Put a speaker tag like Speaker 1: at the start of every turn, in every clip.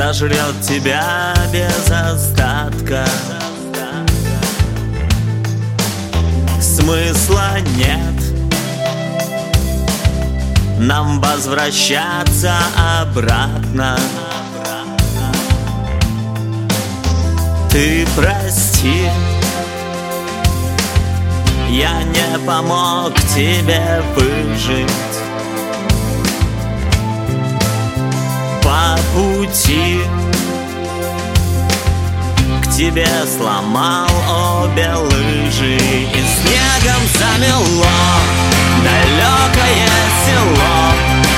Speaker 1: сожрет тебя без остатка. Смысла нет нам возвращаться обратно. Ты прости, я не помог тебе выжить. По пути к тебе сломал обе лыжи, и снегом замело далекое село,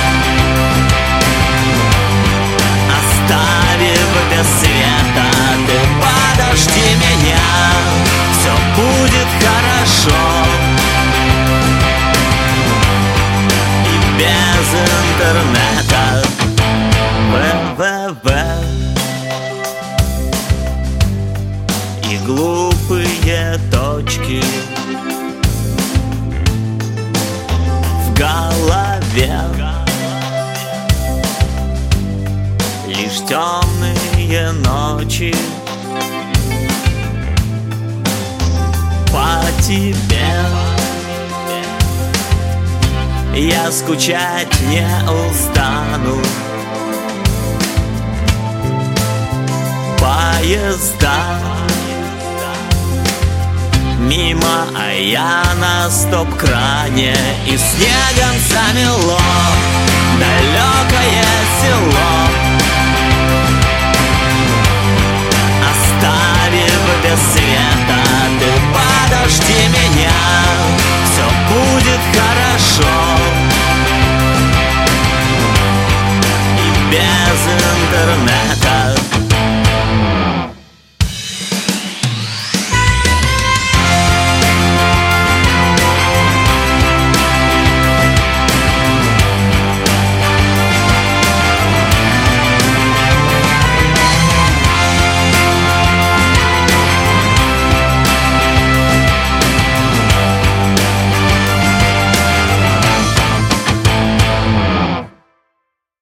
Speaker 1: оставив без света. Ты подожди меня, все будет хорошо, и без интернета. ВВВ и глупые точки в голове, лишь темные ночи. По тебе я скучать не устану. Поезда мимо, а я на стоп-кране, и снегом замело далекое село, оставив без света. Ты подожди меня, все будет хорошо, и без интернета.